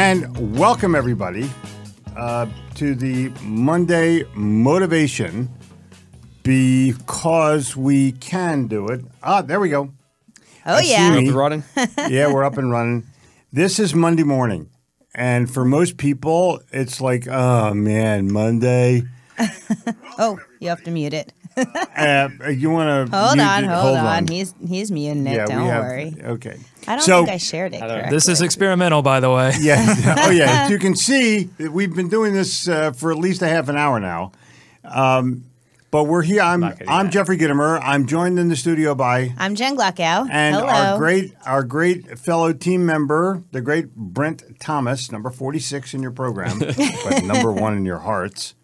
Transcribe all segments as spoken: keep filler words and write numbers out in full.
And welcome, everybody, uh, to the Monday Motivation, because we can do it. Ah, there we go. Oh, I yeah. see Up me. and running? Yeah, we're up and running. This is Monday morning. And for most people, it's like, oh, man, Monday. Oh, you have to mute it. Uh, you want to Hold mute on, it? hold on. He's he's muting it. Yeah, Don't we have, worry. Okay. I don't So- think I shared it correctly. This is experimental, by the way. Yeah. Oh, yeah. As you can see, we've been doing this uh, for at least a half an hour now. Um, but we're here. I'm not gonna do I'm that. Jeffrey Gitomer. I'm joined in the studio by I'm Jen Glockow. and Hello. our great our great fellow team member, the great Brent Thomas, number forty-six in your program, but number one in your hearts.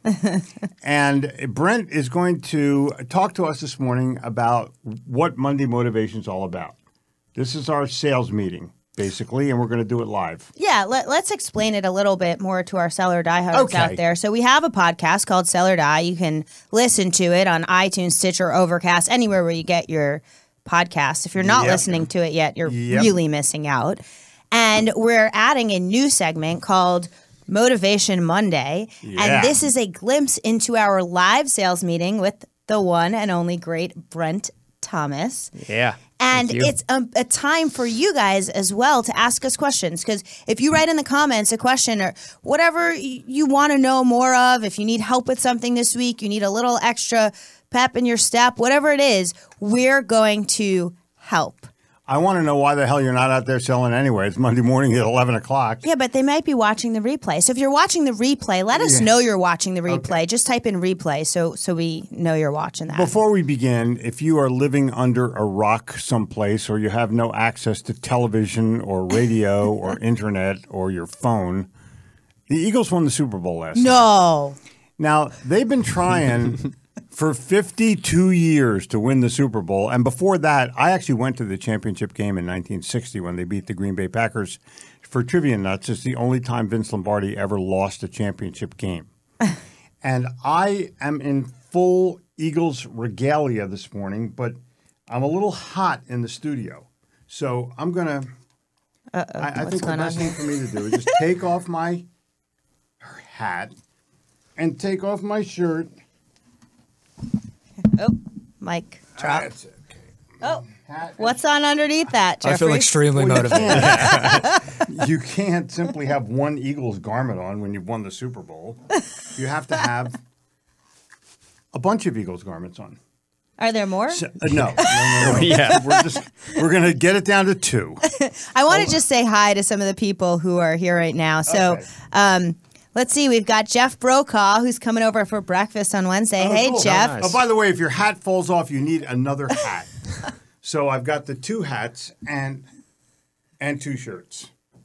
And Brent is going to talk to us this morning about what Monday Motivation is all about. This is our sales meeting, basically, and we're going to do it live. Yeah, let, let's explain it a little bit more to our Sell or Die hosts Okay. out there. So we have a podcast called Sell or Die. You can listen to it on iTunes, Stitcher, Overcast, anywhere where you get your podcast. If you're not Yep. listening to it yet, you're Yep. really missing out. And we're adding a new segment called Motivation Monday. Yeah. And this is a glimpse into our live sales meeting with the one and only great Brent Thomas. Yeah. And Thank you. it's a, a time for you guys as well to ask us questions. Because if you write in the comments a question or whatever y- you want to know more of, if you need help with something this week, you need a little extra pep in your step, whatever it is, we're going to help. I want to know why the hell you're not out there selling anyway. It's Monday morning at eleven o'clock. Yeah, but they might be watching the replay. So if you're watching the replay, let us Yeah. know you're watching the replay. Just type in replay so so we know you're watching that. Before we begin, if you are living under a rock someplace or you have no access to television or radio or internet or your phone, the Eagles won the Super Bowl last night. no. Now, they've been trying for fifty-two years to win the Super Bowl. And before that, I actually went to the championship game in nineteen sixty when they beat the Green Bay Packers. For trivia nuts, it's the only time Vince Lombardi ever lost a championship game. And I am in full Eagles regalia this morning, but I'm a little hot in the studio. So I'm going to, I, I What's think the going on best thing for me to do is just take off my hat and take off my shirt. Oh, Mike, drop. That's okay. Oh, Hat. what's on underneath that, Jeffrey? I feel extremely Well, you motivated. can't- You can't simply have one Eagles garment on when you've won the Super Bowl. You have to have a bunch of Eagles garments on. Are there more? So- uh, no, no, no, no. Yeah. We're just we're gonna get it down to two. I want to just say hi to some of the people who are here right now. So, Okay. um, let's see. We've got Jeff Brokaw, who's coming over for breakfast on Wednesday. Oh, hey, cool. Jeff. nice. Oh, by the way, if your hat falls off, you need another hat. So I've got the two hats and and two shirts.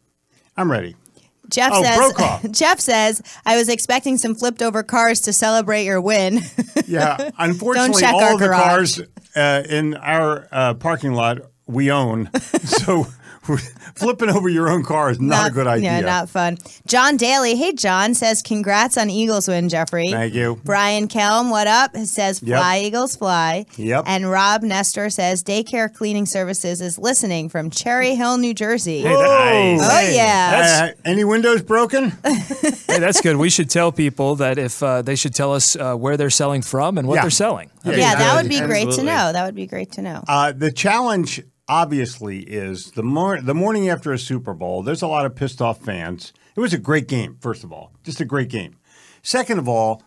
I'm ready. Jeff Oh, says. Brokaw. Jeff says I was expecting some flipped over cars to celebrate your win. Yeah, unfortunately, check all our of the garage. cars uh, in our uh, parking lot we own. So flipping over your own car is not, a good idea. Yeah, not fun. John Daly. Hey, John says congrats on Eagles win, Jeffrey. Thank you. Brian Kelm, what up? Says Yep. fly, Eagles, fly. Yep. And Rob Nestor says daycare cleaning services is listening from Cherry Hill, New Jersey. Hey, that- Oh, yeah. That's- Uh, any windows broken? hey, that's good. We should tell people that if uh, they should tell us uh, where they're selling from and what Yeah. they're selling. Yeah. Yeah, that Absolutely. would be great to Absolutely. know. That would be great to know. Uh, the challenge, obviously, is the mor- the morning after a Super Bowl, there's a lot of pissed off fans. It was a great game, first of all. Just a great game. Second of all,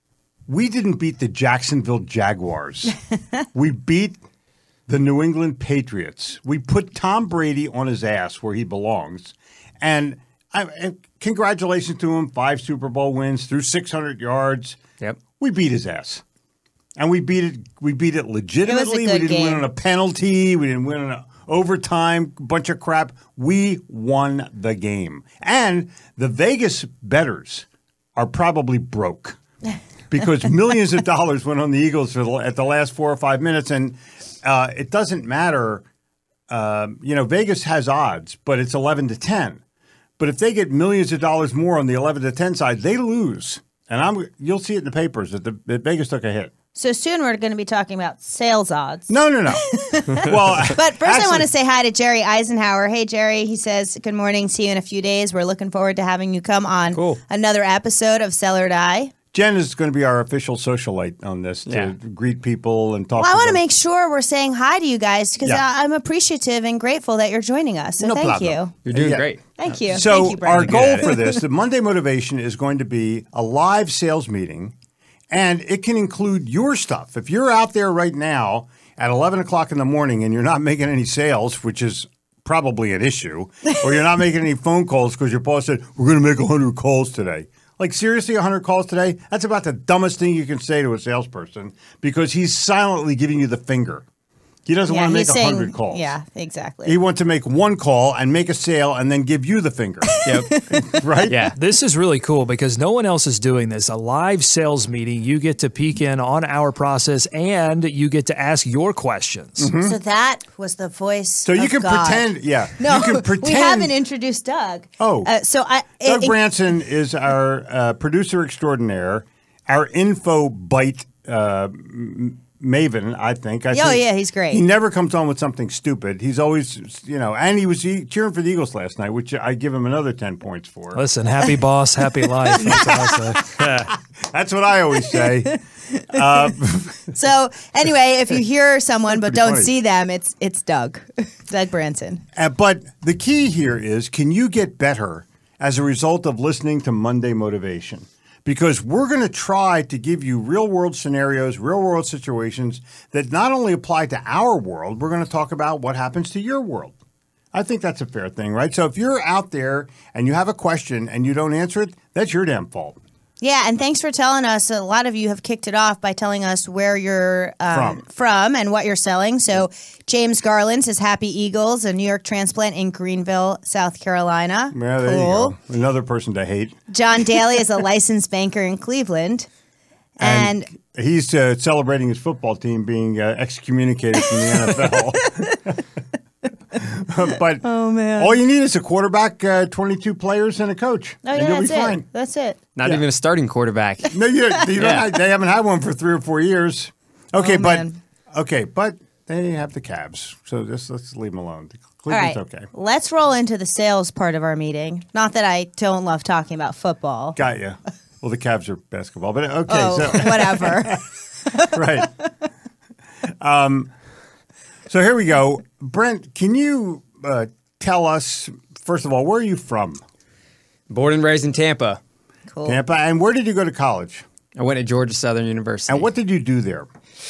we didn't beat the Jacksonville Jaguars. We beat the New England Patriots. We put Tom Brady on his ass where he belongs. And, I, and congratulations to him. Five Super Bowl wins, threw six hundred yards. Yep. We beat his ass. And we beat it. We beat it legitimately. good we didn't win game. on a penalty. We didn't win on a overtime. Bunch of crap. We won the game. And the Vegas bettors are probably broke because millions of dollars went on the Eagles for the, at the last four or five minutes, and uh, it doesn't matter. Um, you know, Vegas has odds, but it's eleven to ten. But if they get millions of dollars more on the eleven to ten side, they lose. And I'm you'll see it in the papers that, the, that Vegas took a hit. So soon we're going to be talking about sales odds. No, no, no. Well, But first actually, I want to say hi to Jerry Eisenhower. Hey, Jerry. He says, good morning. See you in a few days. We're looking forward to having you come on Cool. another episode of Sell or Die. Jen is going to be our official socialite on this to Yeah. greet people and talk Well, I to want to them. make sure we're saying hi to you guys because Yeah. I'm appreciative and grateful that you're joining us. So No thank problem. you. You're doing Yeah. great. Thank you. So Thank you, Brian. our goal for this, the Monday Motivation, is going to be a live sales meeting, and it can include your stuff. If you're out there right now at eleven o'clock in the morning and you're not making any sales, which is probably an issue, or you're not making any phone calls because your boss said, we're going to make one hundred calls today. Like, seriously, one hundred calls today? That's about the dumbest thing you can say to a salesperson because he's silently giving you the finger. He doesn't yeah, want to he's make one hundred saying, calls. Yeah, exactly. He wants to make one call and make a sale and then give you the finger. Yep. Right? Yeah. This is really cool because no one else is doing this. A live sales meeting, you get to peek in on our process and you get to ask your questions. Mm-hmm. So that was the voice. So you of can God. pretend, yeah. No, you can pretend. we haven't introduced Doug. Oh. uh, so I. Doug it- Branson is our uh, producer extraordinaire, our info bite uh, m- maven, I think. I Oh, think yeah, he's great. He never comes on with something stupid. He's always, you know, and he was he, cheering for the Eagles last night, which I give him another ten points for. Listen, happy boss, happy life. That's what I say. That's what I always say. Uh, So anyway, if you hear someone but Pretty don't funny. see them, it's it's Doug, Doug Branson. Uh, but the key here is, can you get better as a result of listening to Monday Motivation? Because we're going to try to give you real world scenarios, real world situations that not only apply to our world, we're going to talk about what happens to your world. I think that's a fair thing, right? So if you're out there and you have a question and you don't answer it, that's your damn fault. Yeah, and thanks for telling us. A lot of you have kicked it off by telling us where you're um, From. from and what you're selling. So James Garland says Happy Eagles, a New York transplant in Greenville, South Carolina. Yeah, there cool. you go. Another person to hate. John Daly is a licensed banker in Cleveland. And, He's uh, celebrating his football team being uh, excommunicated from the N F L. But oh man. all you need is a quarterback, uh, twenty-two players, and a coach. Oh and yeah, you'll that's be fine. it. That's it. Not Yeah. even a starting quarterback. No, you, you don't Yeah. have- they haven't had one for three or four years. Okay, Oh, but man. okay, but they have the Cavs, so just let's leave them alone. All Cleveland's right. okay. Let's roll into the sales part of our meeting. Not that I don't love talking about football. Got you. Well, the Cavs are basketball, but okay, oh, so whatever. right. Um, so here we go. Brent, can you uh, tell us first of all, where are you from? Born and raised in Tampa. Cool. Tampa, and where did you go to college? I went to Georgia Southern University. And what did you do there?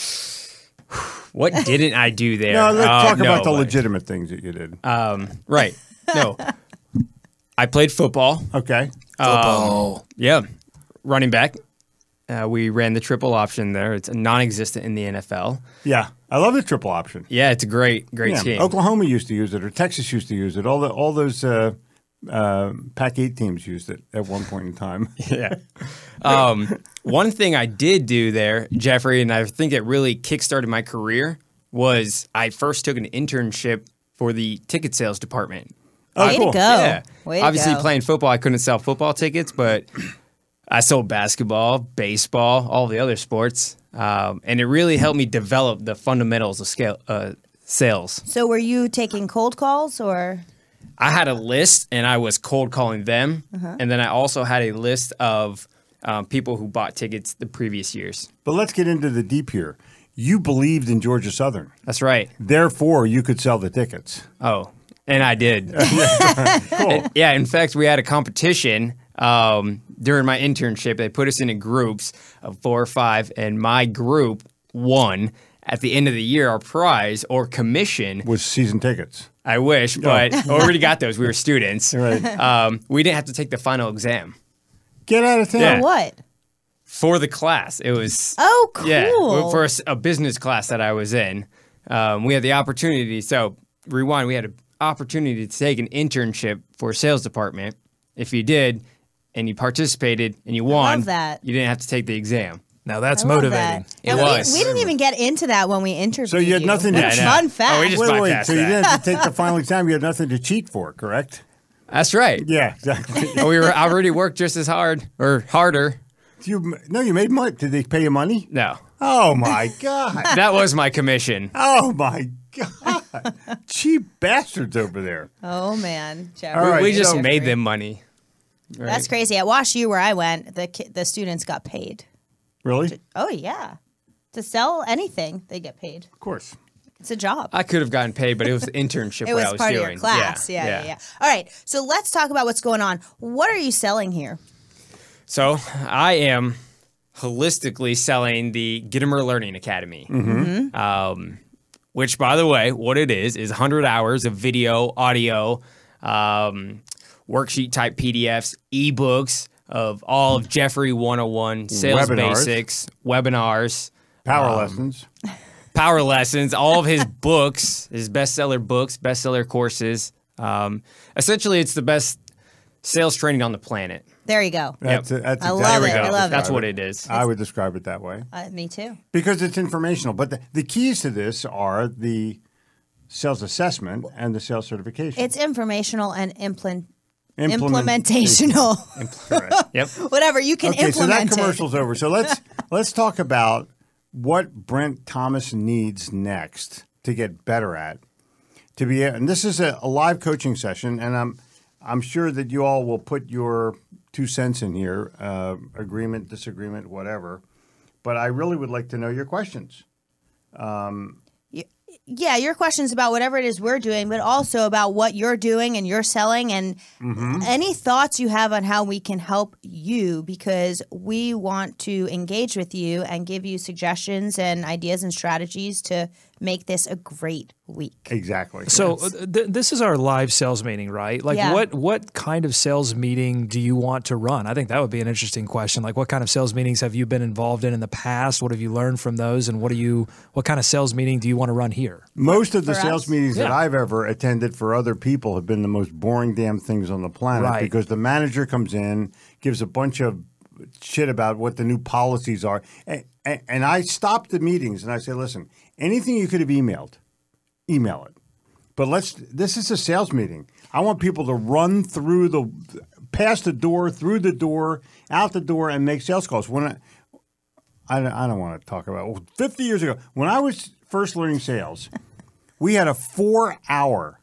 What didn't I do there? No, let's Oh, talk no, about the but- legitimate things that you did. Um, right. No. I played football. Okay. Um, yeah. Running back. Uh, we ran the triple option there. It's non-existent in the N F L. Yeah, I love the triple option. Yeah, it's a great, great Yeah, scheme. Oklahoma used to use it, or Texas used to use it. All the all those uh, uh, Pac eight teams used it at one point in time. Yeah. Um, one thing I did do there, Jeffrey, and I think it really kickstarted my career, was I first took an internship for the ticket sales department. Oh, Way cool. to go. Yeah. Way to Obviously, go. playing football, I couldn't sell football tickets, but I sold basketball, baseball, all the other sports. Um, and it really helped me develop the fundamentals of scale, uh, sales. So were you taking cold calls or? I had a list and I was cold calling them. Uh-huh. And then I also had a list of um, people who bought tickets the previous years. But let's get into the deep here. You believed in Georgia Southern, That's right. therefore you could sell the tickets. Oh, and I did. Cool. Yeah, in fact, we had a competition um, during my internship. They put us into groups of four or five, and my group won. At the end of the year, our prize or commission, Was season tickets. I wish, but I already got those. We were students. Right. Um, we didn't have to take the final exam Get out of town. Yeah. What? for the class. It was Oh, cool. yeah for a, s- a business class that I was in. Um, we had the opportunity. So rewind. We had an opportunity to take an internship for a sales department. If you did, and you participated and you won, that. you didn't have to take the exam. Now that's I love motivating. that. It No, we- was. We, didn't even get into that when we interviewed So you had nothing to Yeah, I cheat. know. Fun fact. Oh, we just Wait, wait. bypassed So you that. didn't have to take the final exam. You had nothing to cheat for, correct? That's right. Yeah, exactly. we were I already worked just as hard or harder. You no, you made money. Did they pay you money? No, Oh my God! that was my commission. Oh my God! Cheap bastards over there. Oh man, Jeffrey. All right, we just so- made them money. Right? That's crazy. At Wash U, where I went, the ki- the students got paid. Really? Oh yeah, to sell anything, they get paid. Of course. It's a job. I could have gotten paid, but it was the internship It what was I was part doing. of your class. Yeah yeah, yeah, yeah, All right, so let's talk about what's going on. What are you selling here? So I am holistically selling the Gittimer Learning Academy, Mm-hmm. um, which, by the way, what it is is one hundred hours of video, audio, um, worksheet type P D Fs, ebooks of all of Jeffrey one oh one sales Webinars. basics, webinars, Power Um, lessons. power lessons, all of his books, his bestseller books, bestseller courses. Um, essentially, it's the best sales training on the planet. There you go. That's, that's I exactly love how it. I love That's it. what it is. I would describe it that way Uh, me too. because it's informational. But the, the keys to this are the sales assessment and the sales certification. It's informational and implement Implement- implementational. Yep. Whatever you can Okay, so implement that it. commercial's over. So let's let's talk about what Brent Thomas needs next to get better at. To be, and this is a, a live coaching session, and I'm I'm sure that you all will put your two cents in here, uh, agreement, disagreement, whatever. But I really would like to know your questions. Yeah, your questions about whatever it is we're doing, but also about what you're doing and you're selling, and Mm-hmm. any thoughts you have on how we can help you, because we want to engage with you and give you suggestions and ideas and strategies to make this a great week. Exactly. So uh, th- this is our live sales meeting, right? Like, Yeah. what what kind of sales meeting do you want to run? I think that would be an interesting question. Like, what kind of sales meetings have you been involved in in the past? What have you learned from those? And what do you what kind of sales meeting do you want to run here? Most of the For sales us? meetings that Yeah. I've ever attended for other people have been the most boring damn things on the planet Right. because the manager comes in, gives a bunch of shit about what the new policies are. And, and, and I stop the meetings and I say, listen, anything you could have emailed, email it. But let's, this is a sales meeting. I want people to run through the, past the door, through the door, out the door, and make sales calls. When I, I, don't- I don't want to talk about fifty years ago, when I was first learning sales, we had a four hour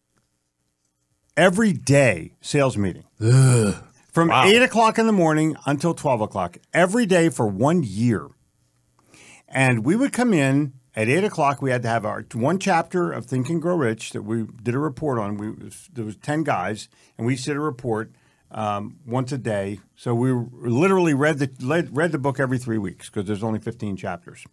every day sales meeting. From eight o'clock in the morning until twelve o'clock, every day for one year. And we would come in at eight o'clock. We had to have our one chapter of Think and Grow Rich that we did a report on. We, there was ten guys, and we did a report um, once a day. So we literally read the, read, read the book every three weeks because there's only fifteen chapters.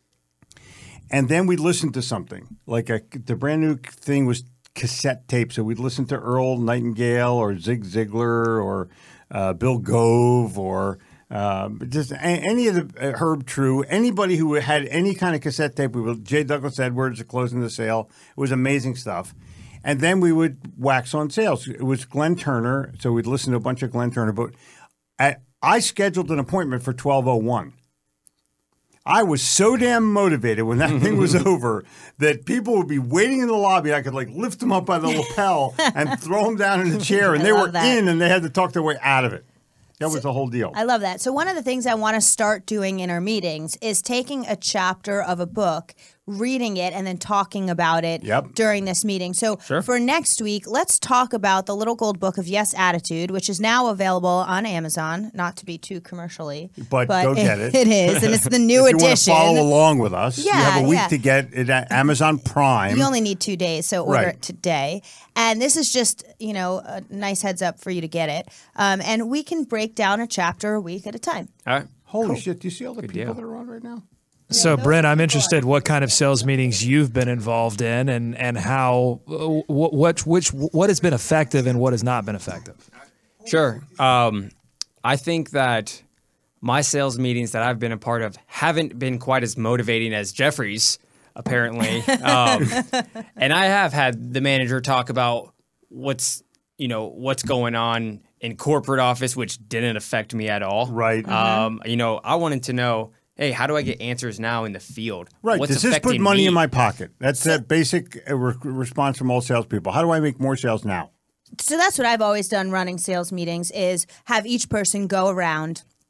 And then we'd listen to something. Like a, the brand new thing was cassette tape. So we'd listen to Earl Nightingale or Zig Ziglar or uh, Bill Gove or uh, just a, any of the uh, Herb True, anybody who had any kind of cassette tape. We would, J. Douglas Edwards, Closing the Sale. It was amazing stuff. And then we would wax on sales. It was Glenn Turner. So we'd listen to a bunch of Glenn Turner. But at, I scheduled an appointment for twelve oh one. I was so damn motivated when that thing was over that people would be waiting in the lobby. I could like lift them up by the lapel and throw them down in the chair, and I they love were that. in, and they had to talk their way out of it. That was the whole deal. I love that. So one of the things I want to start doing in our meetings is taking a chapter of a book, reading it, and then talking about it Yep. during this meeting. So Sure. for next week, let's talk about the Little Gold Book of Yes Attitude, which is now available on Amazon, not to be too commercially. But go get it. It is, and it's the new if you want to edition. follow along with us, you Yeah, have a week yeah. to get it at Amazon Prime. You only need two days, so order Right. it today. And this is just, you know, a nice heads up for you to get it. Um, and we can break down a chapter a week at a time. All right. Holy shit! Do you see all the people deal. that are on right now? So, Brent, I'm interested what kind of sales meetings you've been involved in, and and how uh, what what which what has been effective and what has not been effective. Sure. Um, I think that my sales meetings that I've been a part of haven't been quite as motivating as Jeffrey's, apparently. um, and I have had the manager talk about what's you know what's going on in corporate office, which didn't affect me at all. Right. Um, you know, I wanted to know, hey, how do I get answers now in the field? Right. What's Does this put affecting money me? in my pocket? That's that basic uh, re- response from all salespeople. How do I make more sales now? So that's what I've always done running sales meetings is have each person go around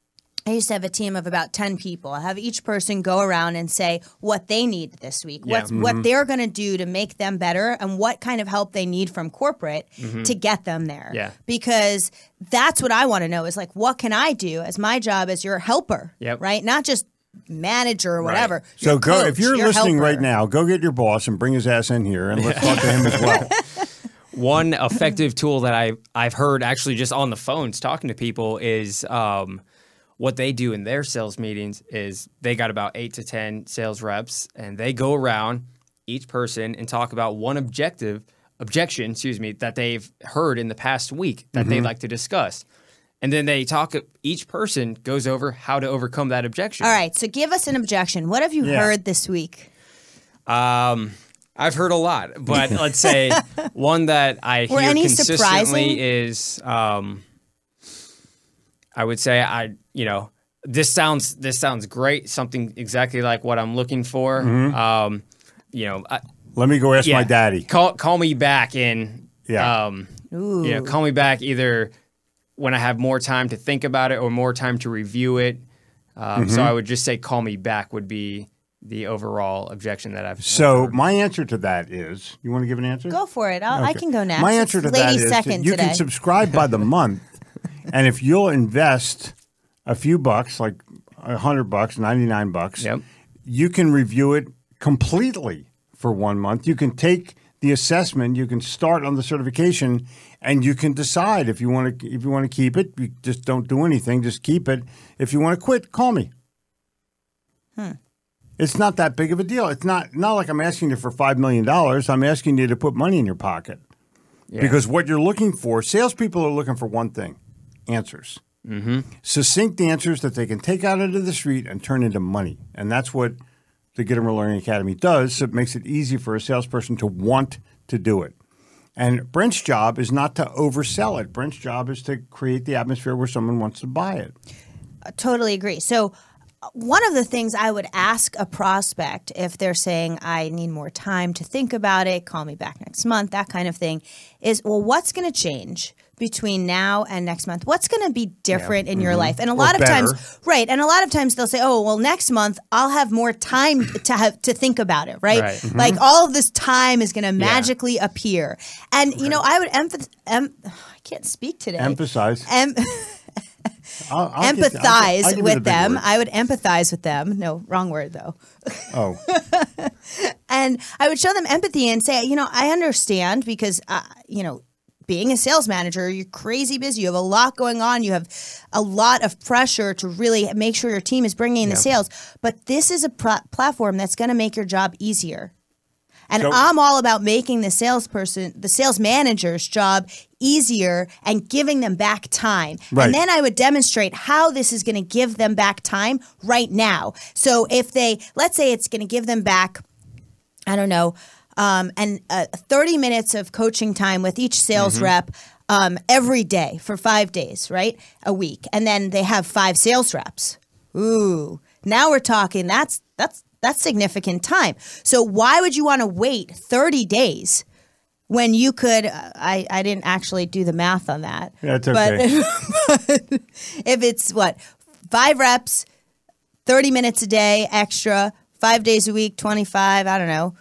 I used to have a team of about ten people. I have each person go around and say what they need this week, Yeah. what's, what they're going to do to make them better, and what kind of help they need from corporate to get them there. Yeah. Because that's what I want to know is like, what can I do as my job as your helper, Yep. right? Not just manager or whatever. So Your go coach, if you're your listening helper. right now, go get your boss and bring his ass in here and let's talk to him as well. One effective tool that I I've heard actually just on the phones talking to people is um, what they do in their sales meetings is they got about eight to ten sales reps and they go around each person and talk about one objective objection, excuse me, that they've heard in the past week that they'd like to discuss. And then they talk, each person goes over how to overcome that objection. All right. So give us an objection. What have you Yeah. heard this week? Um, I've heard a lot, but let's say one that I Were hear any consistently surprising? is, um, I would say I, you know, this sounds this sounds great, something exactly like what I'm looking for. Um, you know, I, Let me go ask yeah, my daddy. Call call me back in. Yeah. Um, Ooh. you know, call me back either when I have more time to think about it or more time to review it. Um, Mm-hmm. So I would just say call me back would be the overall objection that I've. So my answer to that is, you want to give an answer? Go for it. I'll, I Okay. can go next. My answer It's to that lady is second that you today. can subscribe by the month, and if you'll invest a few bucks, like a hundred bucks, ninety nine bucks, Yep. you can review it completely for one month. You can take the assessment, you can start on the certification, and you can decide if you want to if you want to keep it. You just don't do anything, just keep it. If you want to quit, call me. Hmm. It's not that big of a deal. It's not not like I'm asking you for five million dollars. I'm asking you to put money in your pocket. Because what you're looking for, salespeople are looking for one thing, answers. Mm-hmm. Succinct answers that they can take out into the street and turn into money. And that's what the Gittimer Learning Academy does. So it makes it easy for a salesperson to want to do it. And Brent's job is not to oversell it. Brent's job is to create the atmosphere where someone wants to buy it. I totally agree. So uh, one of the things I would ask a prospect if they're saying, I need more time to think about it, call me back next month, that kind of thing, is, well, what's going to change between now and next month? What's going to be different in your life? And a lot of better. times, right, and a lot of times they'll say, oh, well, next month I'll have more time to have to think about it, right? Right. Mhm. Like all of this time is going to magically appear. And, you know, I would emph- em- I can't speak today. Emphasize. Em- I'll, I'll get- I'll get- empathize I'll give you the with big them. word. I would empathize with them. No, wrong word though. Oh, And I would show them empathy and say, you know, I understand because, uh, you know, being a sales manager, you're crazy busy. You have a lot going on. You have a lot of pressure to really make sure your team is bringing in the sales. But this is a pl- platform that's going to make your job easier. And So- I'm all about making the salesperson, the sales manager's job easier and giving them back time. Right. And then I would demonstrate how this is going to give them back time right now. So if they, let's say it's going to give them back, I don't know, um, and uh, thirty minutes of coaching time with each sales Mm-hmm. rep um, every day for five days, right? A week. And then they have five sales reps. Ooh, now we're talking, that's, that's, that's significant time. So why would you want to wait thirty days when you could, uh, I, I didn't actually do the math on that. That's But, okay. but if it's what, five reps, thirty minutes a day extra, five days a week, twenty-five, I don't know.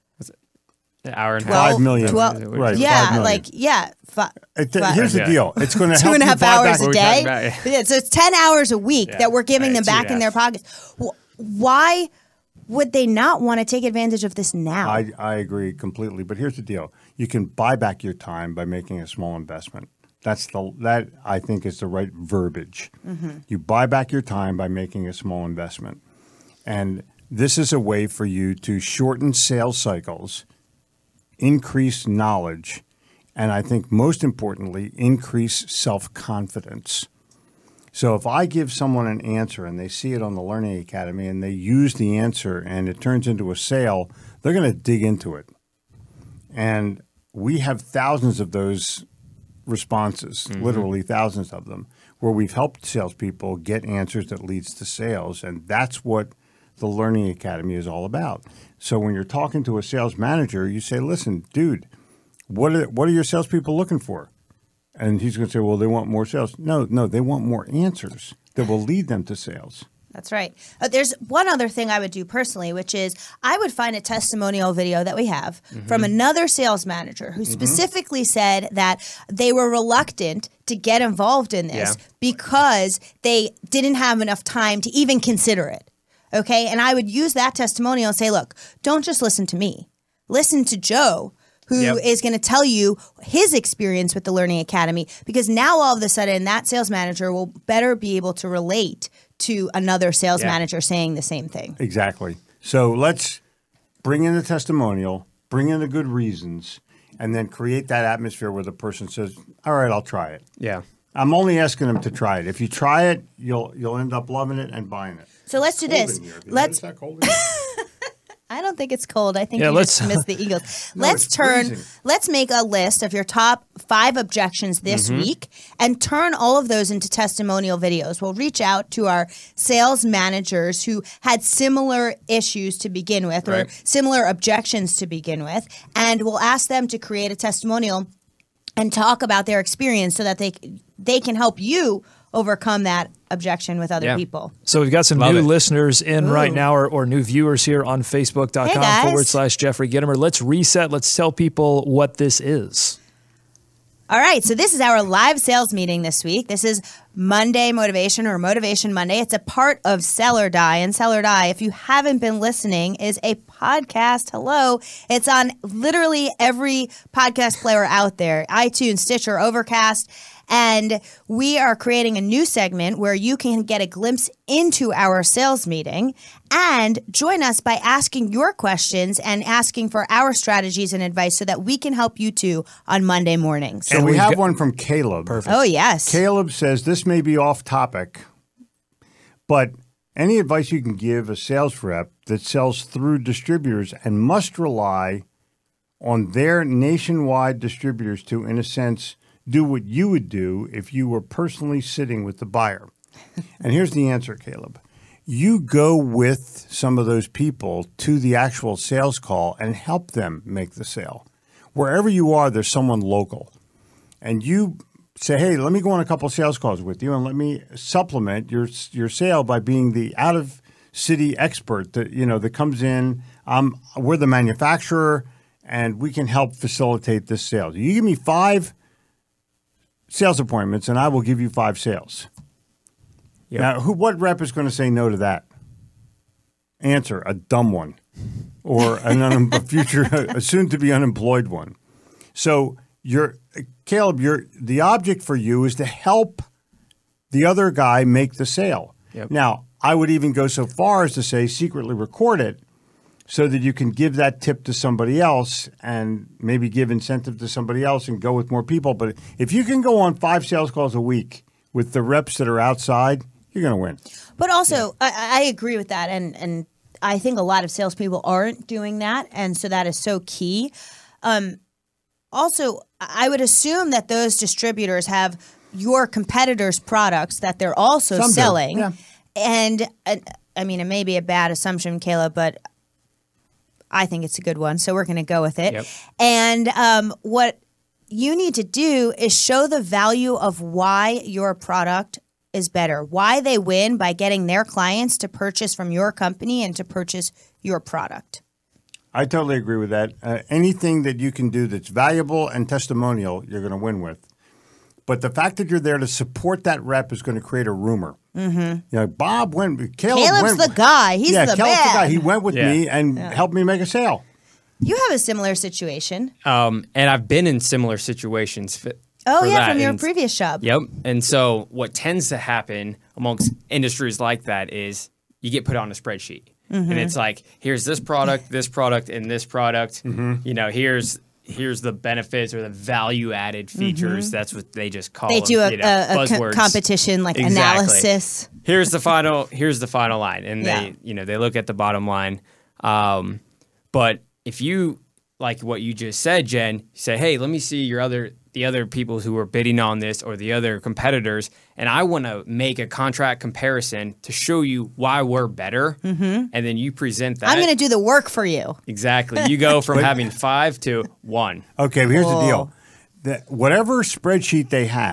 An hour and a Twelve- half. Five million. twelve- Right. Yeah, five million. like, yeah. Fi- It- fi- here's the Yeah. deal. It's going to two help and a you half buy hours back- a What are we day. talking about? Yeah, so it's ten hours a week Yeah. that we're giving Right, them two and back a in their half. pockets. Wh- Why would they not want to take advantage of this now? I, I agree completely. But here's the deal. You can buy back your time by making a small investment. That's the that I think is the right verbiage. You buy back your time by making a small investment. And this is a way for you to shorten sales cycles, increase knowledge, and I think most importantly, increase self-confidence. So if I give someone an answer and they see it on the Learning Academy and they use the answer and it turns into a sale, they're going to dig into it. And we have thousands of those responses, literally thousands of them, where we've helped salespeople get answers that leads to sales. And that's what the Learning Academy is all about. So when you're talking to a sales manager, you say, listen, dude, what are, what are your salespeople looking for? And he's going to say, well, they want more sales. No, no, they want more answers. that will lead them to sales. That's right. Uh, there's one other thing I would do personally, which is I would find a testimonial video that we have mm-hmm. from another sales manager who mm-hmm. specifically said that they were reluctant to get involved in this yeah. because they didn't have enough time to even consider it. Okay. And I would use that testimonial and say, look, don't just listen to me. Listen to Joe, who yep. is going to tell you his experience with the Learning Academy, because now all of a sudden that sales manager will better be able to relate to another sales yeah. manager saying the same thing. Exactly. So let's bring in the testimonial, bring in the good reasons, and then create that atmosphere where the person says, all right, I'll try it. Yeah. I'm only asking them to try it. If you try it, you'll you'll end up loving it and buying it. So let's do this. Let's. I don't think it's cold. I think yeah, you just missed the Eagles. no, let's turn, freezing. let's make a list of your top five objections this mm-hmm. week and turn all of those into testimonial videos. We'll reach out to our sales managers who had similar issues to begin with right. or similar objections to begin with, and we'll ask them to create a testimonial and talk about their experience so that they they can help you overcome that objection with other yeah. people. So we've got some Love new it. listeners in Ooh. right now or, or new viewers here on Facebook.com hey forward slash Jeffrey Gitomer. Let's reset. Let's tell people what this is. All right. So this is our live sales meeting this week. This is Monday Motivation or Motivation Monday. It's a part of Sell or Die. And Sell or Die, if you haven't been listening, is a podcast. Hello. It's on literally every podcast player out there, iTunes, Stitcher, Overcast. And we are creating a new segment where you can get a glimpse into our sales meeting and join us by asking your questions and asking for our strategies and advice so that we can help you too on Monday mornings. So and we have one from Caleb. Perfect. Oh, yes. Caleb says, this may be off topic, but any advice you can give a sales rep that sells through distributors and must rely on their nationwide distributors to, in a sense, do what you would do if you were personally sitting with the buyer. And here's the answer, Caleb. You go with some of those people to the actual sales call and help them make the sale. Wherever you are, there's someone local. And you say, hey, let me go on a couple of sales calls with you and let me supplement your your sale by being the out-of-city expert that, you know, that comes in. Um, we're the manufacturer, and we can help facilitate this sale. You give me five sales appointments, and I will give you five sales. Yep. Now, who? What rep is going to say no to that? Answer: a dumb one, or an un- a future, a soon-to-be unemployed one. So, you're Caleb. You're the object for you is to help the other guy make the sale. Yep. Now, I would even go so far as to say secretly record it, so that you can give that tip to somebody else and maybe give incentive to somebody else and go with more people. But if you can go on five sales calls a week with the reps that are outside, you're going to win. But also, yeah. I, I agree with that. And, and I think a lot of salespeople aren't doing that. And so that is so key. Um, also, I would assume that those distributors have your competitors' products that they're also Some selling. Yeah. And, uh, I mean, it may be a bad assumption, Caleb, but I think it's a good one, so we're going to go with it. Yep. And um, what you need to do is show the value of why your product is better, why they win by getting their clients to purchase from your company and to purchase your product. I totally agree with that. Uh, anything that you can do that's valuable and testimonial, you're going to win with. But the fact that you're there to support that rep is going to create a rumor. Mm-hmm. You know, Bob went. Caleb Caleb's went, the guy. He's yeah, the Caleb's man. the guy. He went with Yeah. me and Yeah. helped me make a sale. You have a similar situation. Um, and I've been in similar situations. Fi- Oh, for yeah, that. from your And- previous job. Yep. And so what tends to happen amongst industries like that is you get put on a spreadsheet. Mm-hmm. And it's like, here's this product, this product, and this product. Mm-hmm. You know, here's here's the benefits or the value added features. Mm-hmm. That's what they just call They them, do a, you know, a, a co- buzzwords. competition like Exactly. analysis. Here's the final here's the final line. And Yeah. they you know, they look at the bottom line. Um, but if you like what you just said, Jen, you say, hey, let me see your other the other people who are bidding on this or the other competitors, and I want to make a contract comparison to show you why we're better, mm-hmm. and then you present that. I'm going to do the work for you. Exactly. You go from having five to one. Okay, but here's Whoa. the deal. The, whatever spreadsheet they have,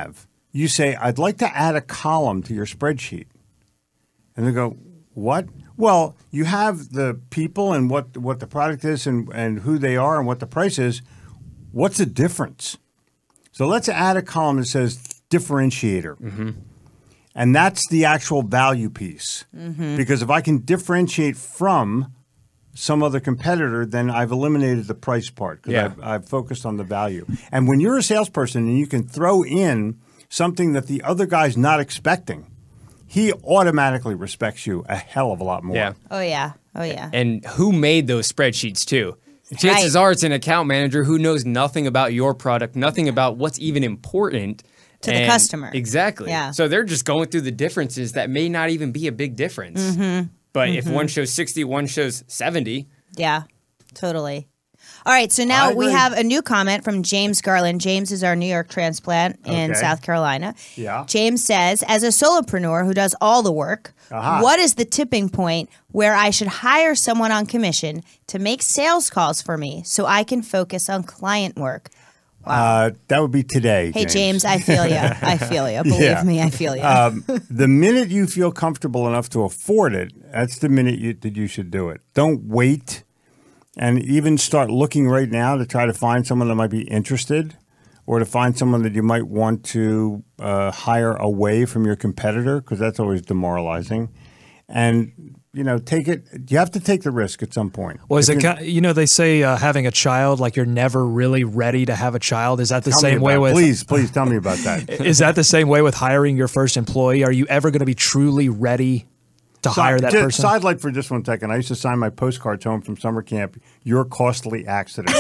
you say, I'd like to add a column to your spreadsheet. And they go, what? Well, you have the people and what, what the product is and, and who they are and what the price is. What's the difference? So let's add a column that says differentiator. Mm-hmm. And that's the actual value piece. Mm-hmm. Because if I can differentiate from some other competitor, then I've eliminated the price part because yeah. I've, I've focused on the value. And when you're a salesperson and you can throw in something that the other guy's not expecting, he automatically respects you a hell of a lot more. Yeah. Oh, yeah. Oh, yeah. And who made those spreadsheets, too? Chances right. are it's an account manager who knows nothing about your product, nothing about what's even important. To the customer. Exactly. Yeah. So they're just going through the differences that may not even be a big difference. Mm-hmm. But mm-hmm. if one shows sixty, one shows seventy. Yeah, totally. All right, so now we have a new comment from James Garland. James is our New York transplant in Okay. South Carolina. Yeah. James says, as a solopreneur who does all the work, Aha. what is the tipping point where I should hire someone on commission to make sales calls for me so I can focus on client work? Uh, that would be today. Hey, James, I feel you. I feel you. Believe Yeah. me, I feel you. Um, the minute you feel comfortable enough to afford it, that's the minute you, that you should do it. Don't wait and even start looking right now to try to find someone that might be interested or to find someone that you might want to uh, hire away from your competitor because that's always demoralizing. And you know, take it. You have to take the risk at some point. Well, is If it, you're- ki- you know, they say uh, having a child, like you're never really ready to have a child. Is that the Tell me same way about- with? Please, please tell me about that. Is that the same way with hiring your first employee? Are you ever going to be truly ready to hire that Just person? Sidelight for just one second. I used to sign my postcards home from summer camp. Your costly accident.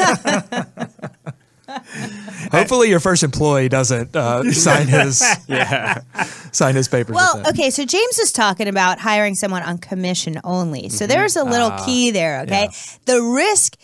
Hopefully, your first employee doesn't uh, sign his Yeah. sign his papers. Well, with that. okay, so James is talking about hiring someone on commission only. So there's a little key there, okay? The risk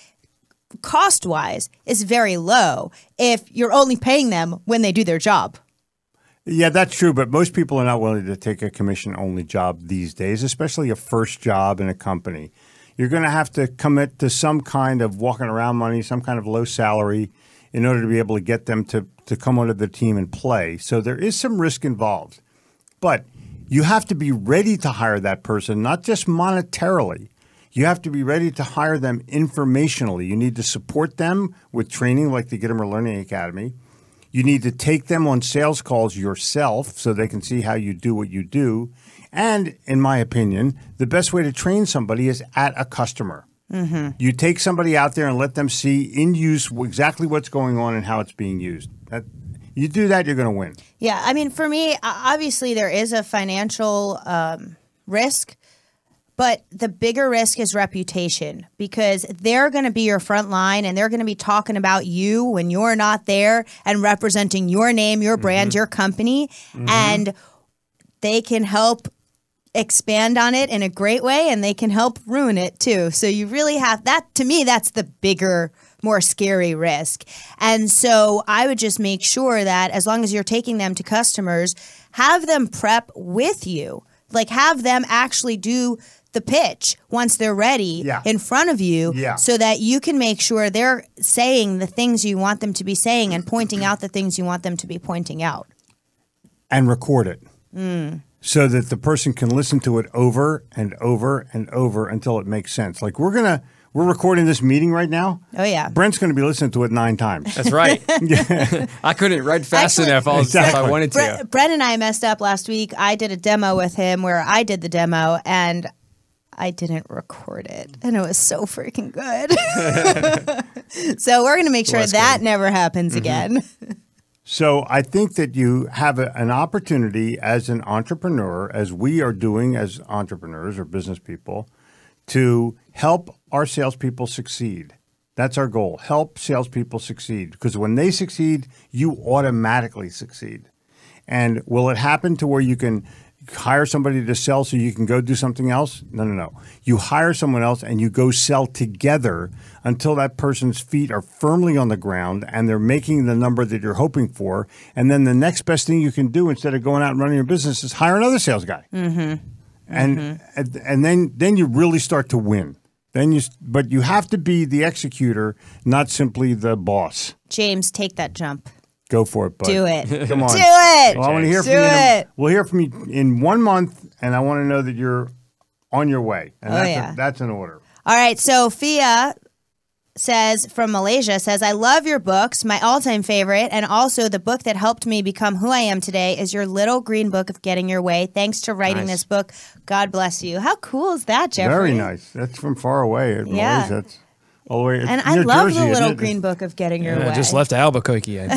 cost-wise is very low if you're only paying them when they do their job. Yeah, that's true, but most people are not willing to take a commission-only job these days, especially a first job in a company. You're going to have to commit to some kind of walking around money, some kind of low salary in order to be able to get them to, to come onto the team and play. So there is some risk involved. But you have to be ready to hire that person, not just monetarily. You have to be ready to hire them informationally. You need to support them with training like the Gittimer Learning Academy. You need to take them on sales calls yourself so they can see how you do what you do. And in my opinion, the best way to train somebody is at a customer. Mm-hmm. You take somebody out there and let them see in use exactly what's going on and how it's being used. That, you do that, you're going to win. Yeah, I mean, for me, obviously there is a financial um, risk, but the bigger risk is reputation because they're going to be your front line and they're going to be talking about you when you're not there and representing your name, your brand, mm-hmm. your company, mm-hmm. and they can help expand on it in a great way and they can help ruin it too. So you really have that. To me, that's the bigger, more scary risk. And so I would just make sure that as long as you're taking them to customers, have them prep with you. Like have them actually do the pitch once they're ready yeah. in front of you yeah. so that you can make sure they're saying the things you want them to be saying and pointing out the things you want them to be pointing out. And record it. Mm. So that the person can listen to it over and over and over until it makes sense. Like we're going to, we're recording this meeting right now. Oh, yeah. Brent's going to be listening to it nine times. That's right. I couldn't write fast Actually, enough all the exactly. stuff I wanted to. Brent, Brent and I messed up last week. I did a demo with him where I did the demo and I didn't record it. And it was so freaking good. So we're going to make sure Well, that good. never happens Mm-hmm. again. So I think that you have a, an opportunity as an entrepreneur, as we are doing as entrepreneurs or business people, to help our salespeople succeed. That's our goal. Help salespeople succeed. Because when they succeed, you automatically succeed. And will it happen to where you can hire somebody to sell so you can go do something else? No, no, no. You hire someone else and you go sell together until that person's feet are firmly on the ground and they're making the number that you're hoping for. And then the next best thing you can do instead of going out and running your business is hire another sales guy. Mm-hmm. And, mm-hmm. and and then then you really start to win. Then you, but you have to be the executor, not simply the boss. James, take that jump. go for it, bud. Do it. Come on. Do it. Well, I want to hear Do from you. in- it. We'll hear from you in one month, and I want to know that you're on your way. And Oh, that's, yeah. a, that's an order. All right. So Fia says from Malaysia says, I love your books. My all-time favorite, and also the book that helped me become who I am today, is your Little Green Book of Getting Your Way. Thanks to writing Nice. this book. God bless you. How cool is that, Jeffrey? Very nice. That's from far away. At Yeah. Malaysia. That's all the way. And it's I near love Jersey, the isn't Little it? Green Book of Getting Your Yeah, Way. just left Albuquerque. I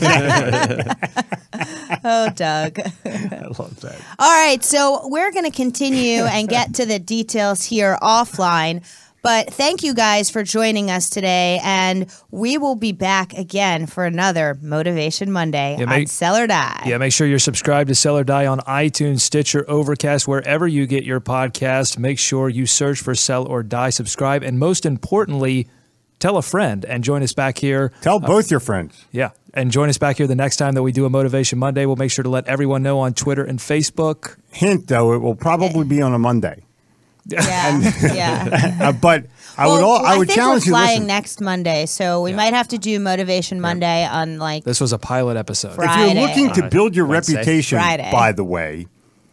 Oh, Doug. I love that. All right, so we're going to continue and get to the details here offline. But thank you guys for joining us today, and we will be back again for another Motivation Monday Yeah, on make- Sell or Die. Yeah, make sure you're subscribed to Sell or Die on iTunes, Stitcher, Overcast, wherever you get your podcast. Make sure you search for Sell or Die, subscribe, and most importantly, tell a friend and join us back here. Tell both your friends. Yeah, and join us back here the next time that we do a Motivation Monday. We'll make sure to let everyone know on Twitter and Facebook. Hint, though, it will probably be on a Monday. Yeah, yeah. Uh, but I would Well, all, I would think challenge we're you. flying Listen, next Monday, so we might have to do Motivation Monday on like This was a pilot episode. Fri- if you're Friday. looking to Uh, build your Wednesday. reputation, Friday. by the way,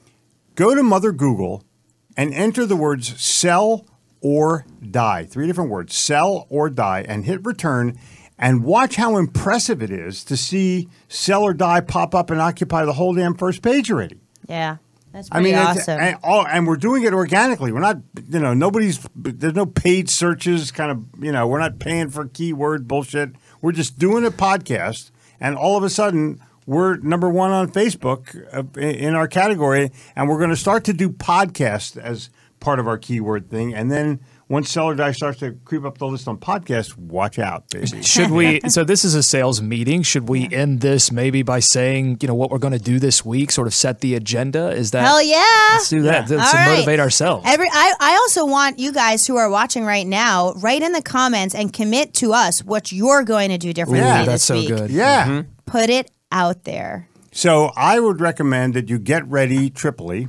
go to Mother Google and enter the words "sell" or "die." Three different words: sell or die, and hit return. And watch how impressive it is to see "sell or die" pop up and occupy the whole damn first page already. yeah. That's I pretty mean, it's- awesome. and, all, and we're doing it organically. We're not, you know, nobody's, there's no paid searches kind of, you know, we're not paying for keyword bullshit. We're just doing a podcast, and all of a sudden, we're number one on Facebook uh, in our category, and we're going to start to do podcasts as part of our keyword thing. And then once Sell or Die starts to creep up the list on podcasts, watch out, baby. Should we? So this is a sales meeting. Should we end this maybe by saying, you know, what we're going to do this week? Sort of set the agenda. Is that? Hell yeah. Let's do that. Yeah. Let's All right. motivate ourselves. Every I, I also want you guys who are watching right now, write in the comments and commit to us what you're going to do differently Yeah, this that's so week. good. Yeah. Put it out there. So I would recommend that you get ready triply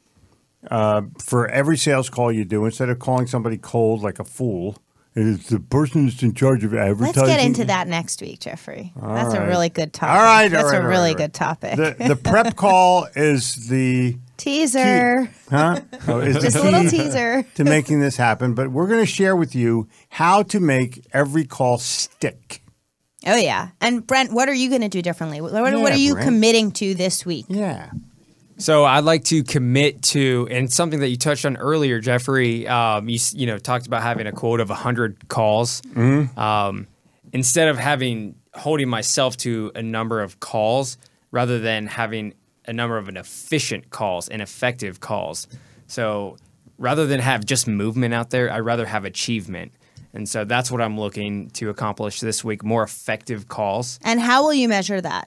uh, for every sales call you do. Instead of calling somebody cold like a fool, it's the person that's in charge of advertising. Let's get into that next week, Jeffrey. That's a right. really good topic. All right, all That's right, a all really right, all good right. topic. The, the prep call is the teaser. huh? Oh, is the Just a little key teaser. to making this happen. But we're going to share with you how to make every call stick. Oh yeah. And Brent, what are you going to do differently? What, what Yeah, are you Brent. committing to this week? Yeah. So I'd like to commit to, and something that you touched on earlier, Jeffrey. Um, you s- you know talked about having a quote of one hundred calls. Um, instead of having holding myself to a number of calls, rather than having a number of an efficient calls and effective calls. So rather than have just movement out there, I'd rather have achievement. And so that's what I'm looking to accomplish this week: more effective calls. And how will you measure that?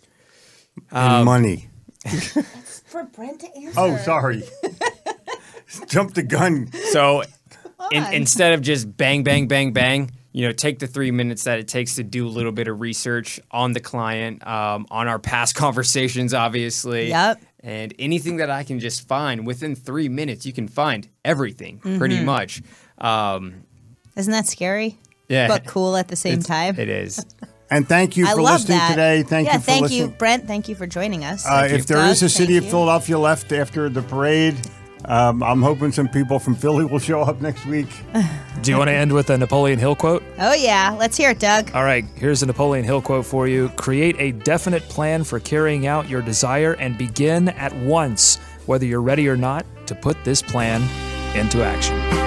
And money. For Brent to answer. Oh, sorry. Jumped the gun. So in, on. instead of just bang, bang, bang, bang, you know, take the three minutes that it takes to do a little bit of research on the client, um, on our past conversations, obviously. Yep. And anything that I can just find within three minutes, you can find everything pretty Mm-hmm. much. Um, Isn't that scary? yeah. But cool at the same time. It is. And thank you I for love listening that. today. Thank yeah, you for thank listening. you, Brent. Thank you for joining us. Uh, Thank you. if there Doug, is a city thank of you. Philadelphia left after the parade, um, I'm hoping some people from Philly will show up next week. Do you want to end with a Napoleon Hill quote? Oh yeah, let's hear it, Doug. All right, here's a Napoleon Hill quote for you. Create a definite plan for carrying out your desire and begin at once, whether you're ready or not, to put this plan into action.